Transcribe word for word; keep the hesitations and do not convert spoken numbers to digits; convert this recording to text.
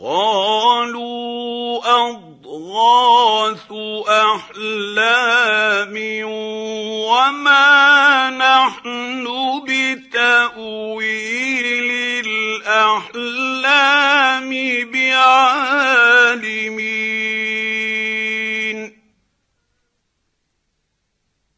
قَالُوا أَضْغَاثُ أَحْلَامٍ وَمَا نَحْنُ بِتَأْوِيلِ الْأَحْلَامِ بِعَالِمِينَ